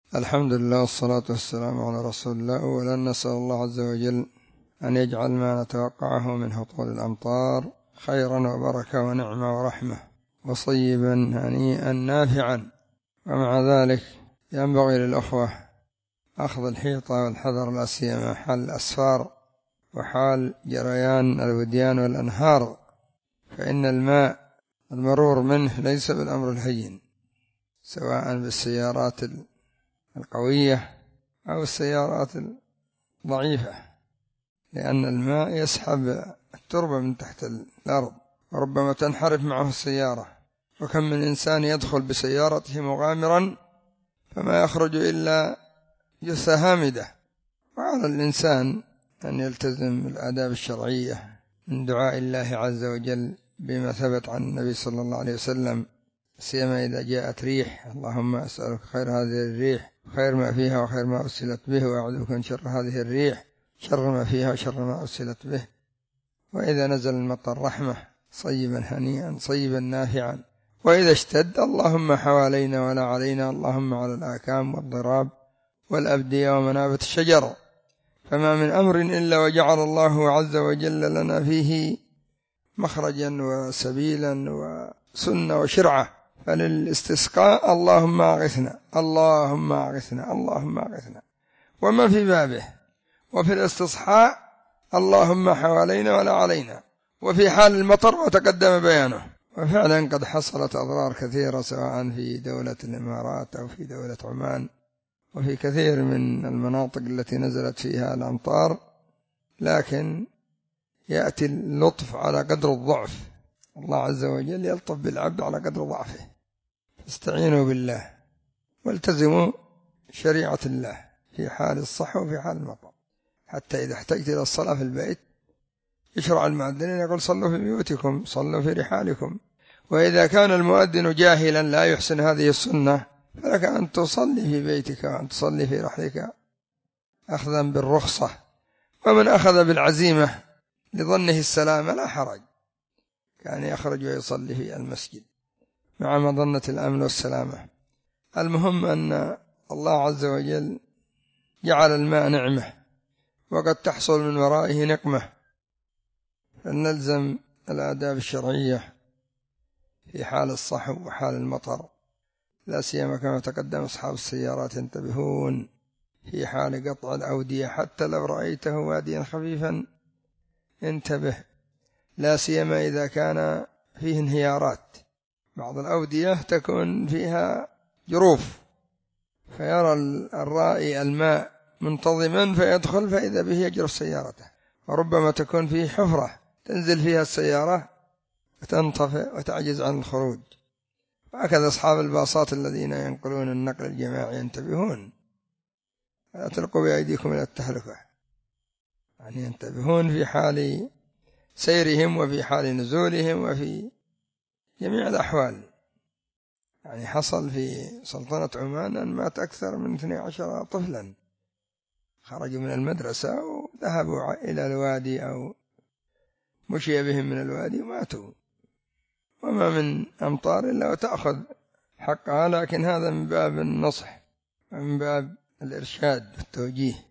الحمد لله والصلاة والسلام على رسول الله. ولن نسأل الله عز وجل أن يجعل ما نتوقعه من هطول الأمطار خيرا وبركة ونعمة ورحمة وصيبا هنيئا نافعا. ومع ذلك ينبغي للأخوة أخذ الحيطة والحذر، لا سيما حال الأسفار وحال جريان الوديان والأنهار، فإن الماء المرور منه ليس بالأمر الهين، سواء بالسيارات القوية أو السيارات الضعيفة، لأن الماء يسحب التربة من تحت الأرض وربما تنحرف معه السيارة. وكم من إنسان يدخل بسيارته مغامرا فما يخرج إلا جثة هامدة. وعلى الإنسان أن يلتزم الآداب الشرعية من دعاء الله عز وجل بما ثبت عن النبي صلى الله عليه وسلم، سيما إذا جاءت ريح: اللهم أسألك خير هذه الريح، خير ما فيها وخير ما أرسلت به، وأعوذ بك من شر هذه الريح، شر ما فيها وشر ما أرسلت به. وإذا نزل المطر رحمة صيبا هنيئا صيبا نافعا. وإذا اشتد: اللهم حوالينا ولا علينا، اللهم على الآكام والضراب والأبدية ومنابت الشجر. فما من أمر إلا وجعل الله عز وجل لنا فيه مخرجا وسبيلا وسنة وشرعة. فللاستسقاء: اللهم أغثنا اللهم أغثنا اللهم أغثنا، وما في بابه. وفي الاستصحاء: اللهم حوالينا ولا علينا. وفي حال المطر وتقدم بيانه. وفعلا قد حصلت أضرار كثيرة، سواء في دولة الإمارات أو في دولة عمان وفي كثير من المناطق التي نزلت فيها الأمطار، لكن يأتي اللطف على قدر الضعف. الله عز وجل يلطف بالعبد على قدر ضعفه. استعينوا بالله والتزموا شريعة الله في حال الصحو وفي حال المطر. حتى إذا احتجت إلى الصلاة في البيت يشرع المؤذن يقول: صلوا في بيوتكم، صلوا في رحالكم. وإذا كان المؤذن جاهلا لا يحسن هذه السنة، فلك أن تصلي في بيتك وأن تصلي في رحلك أخذا بالرخصة. ومن أخذ بالعزيمة لظنه السلام لا حرج، كان يخرج ويصلي في المسجد مع مظنة الأمن والسلامة. المهم أن الله عز وجل جعل الماء نعمة، وقد تحصل من ورائه نقمة، فلنلزم الآداب الشرعية في حال الصحو وحال المطر، لا سيما كما تقدم أصحاب السيارات ينتبهون في حال قطع الأودية. حتى لو رأيته واديا خفيفا انتبه، لا سيما إذا كان فيه انهيارات. بعض الأودية تكون فيها جروف، فيرى الرائي الماء منتظما فيدخل فإذا به يجرف سيارته. وربما تكون فيه حفرة تنزل فيها السيارة وتنطفئ وتعجز عن الخروج. وهكذا أصحاب الباصات الذين ينقلون النقل الجماعي ينتبهون، لا تلقوا بأيديكم إلى التهلكة. يعني ينتبهون في حال سيرهم وفي حال نزولهم وفي جميع الأحوال. يعني حصل في سلطنة عمان أن مات أكثر من 12 طفلا، خرجوا من المدرسة وذهبوا إلى الوادي أو مشي بهم من الوادي وماتوا. وما من أمطار إلا وتأخذ حقها، لكن هذا من باب النصح ومن باب الإرشاد والتوجيه.